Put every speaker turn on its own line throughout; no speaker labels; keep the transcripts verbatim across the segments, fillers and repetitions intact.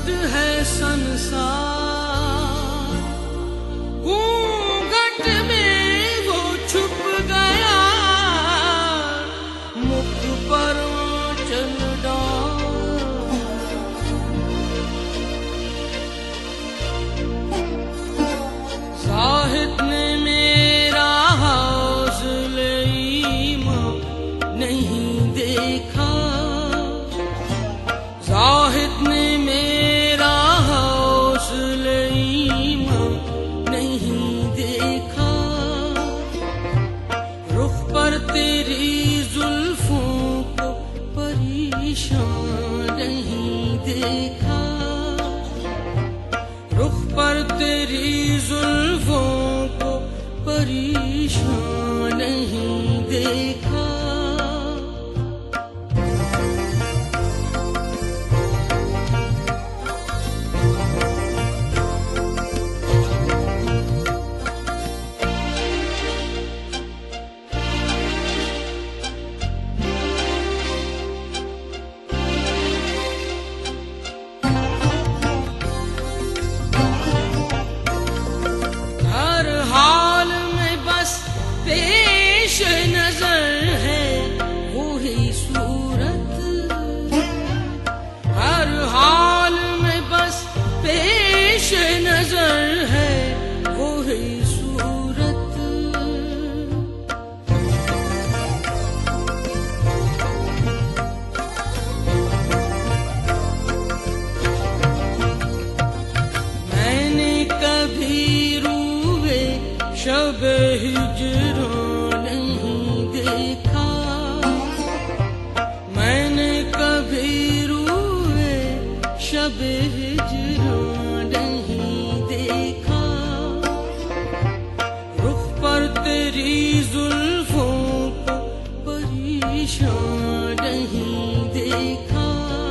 घूंघट है संसार, घूंघट में वो छुप गया, मुख पर चल डाल। साहित ने मेरा हौसले ईमान नहीं देखा, साहित ने मेरा हौसले ईमान नहीं देखा। रुख पर तेरी जुल्फों को परेशान नहीं देखा, रुख पर तेरी जुल्फों को परेशान नहीं देखा। पेश नजर है वो ही सूरत, हर हाल में बस पेश नजर है वो ही सूरत। मैंने कभी रूए शब हिज्र नहीं देखा, मैंने कभी रूए शब हिज्र नहीं देखा। रुख पर तेरी जुल्फों को परेशान नहीं देखा,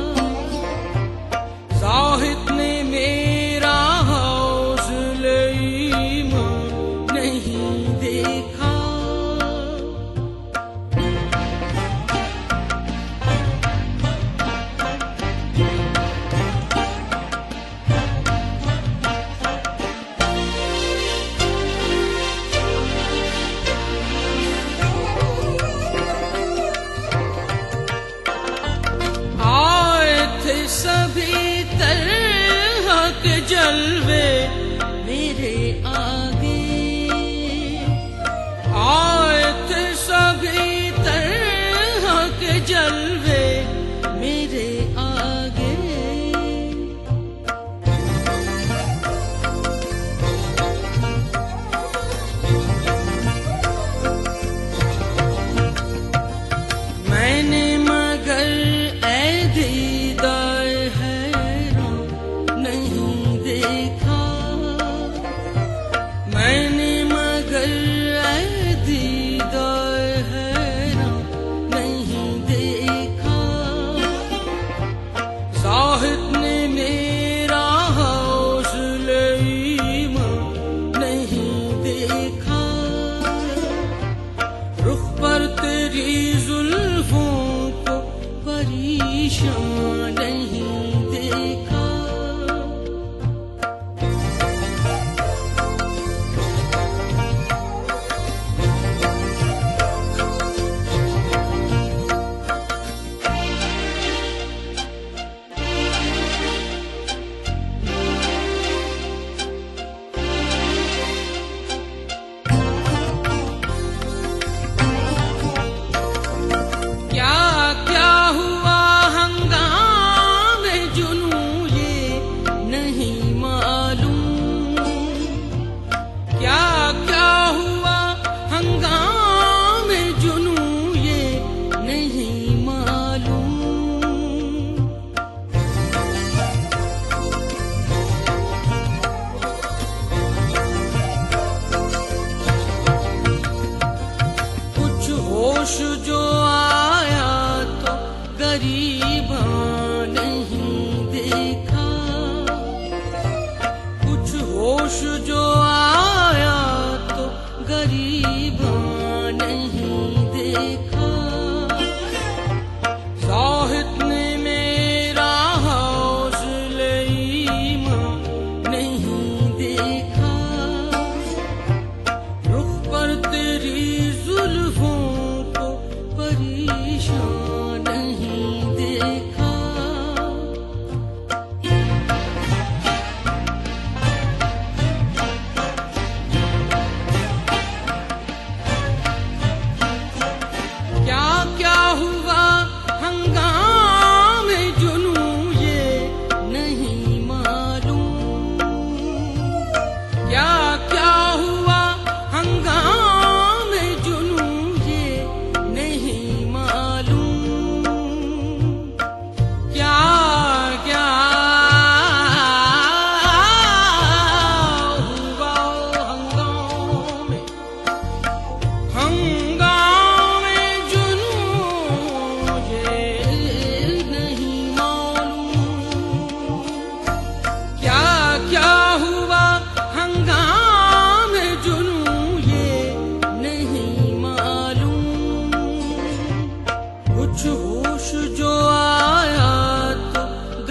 साहित ने मेरा हौसले ईमान नहीं देखा।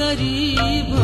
तुम्हारी